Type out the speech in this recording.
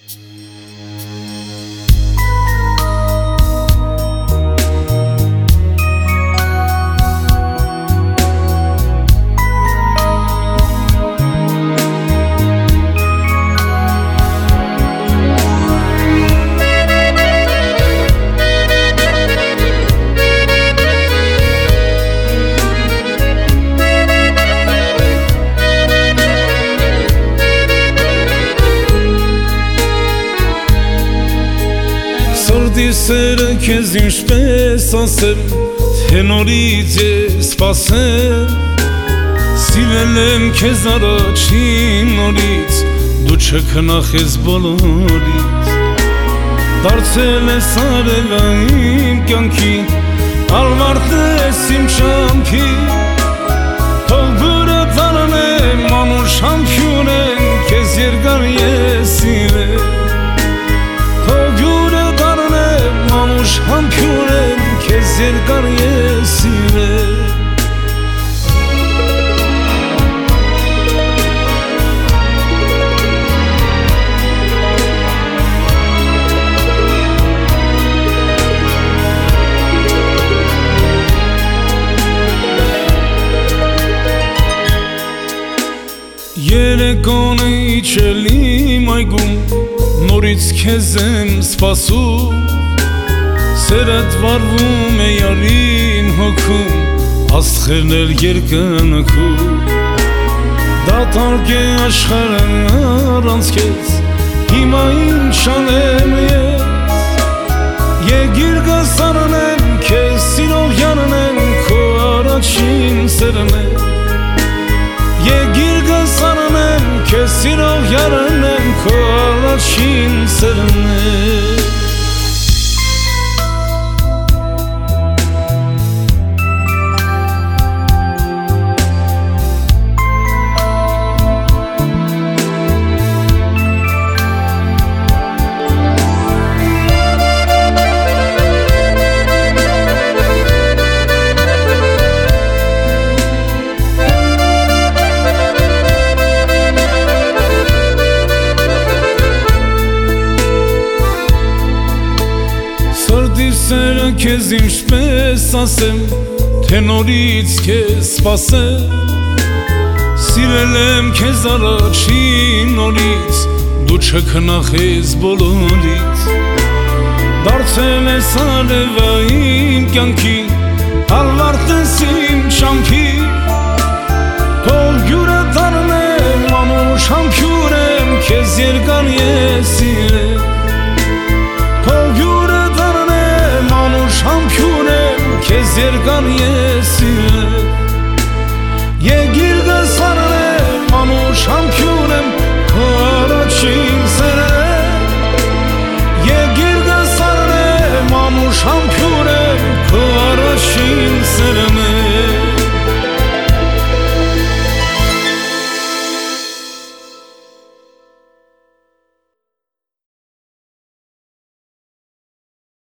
Սերը քեզ ինչպես ասեմ, թե նորից ես սպասեմ, սիրել եմ քեզ առաջին նորից, դու չքնախես բոլորից, դարձել ես արևը իմ կյանքի, ալվարդը ես իմ շամքի, թող բուրը դառնեմ անուշ համբյուրեն, քեզ երկար ես սիրել, Mamuş hamkürem kez yergar yesire Երեկոն իջելիմ այգում նորից քեզ եմ սպասում Սերդ վարվում է յարին հոգում աստղերն էլ երկնքում Դատարկ է աշխարհն առանց քեզ հիմա ինչ անեմ ես Եկիր գասարնեմ քեզ սիրով յաննեմ քո առաջին սերն է Եկիր գասարնեմ քեզ սիրով յաննեմ քո առաջին սերն է Սերը քեզ ինչպես ասեմ, թե նորից քեզ սպասեմ Սիրել եմ քեզ առաջին նորից, դու չքնախես բոլորից Դարձել ես արևը իմ կյանքի, ալվարդ ես իմ շամքի Թող գյուրը դառնեմ, անուշ համբյուրեմ, քեզ երկար ես սիրել Քեզ երկար ես սիրել Եկիր գասարնեմ անուշ համբյուրեմ քո առաջին սերը Եկիր գասարնեմ անուշ համբյուրեմ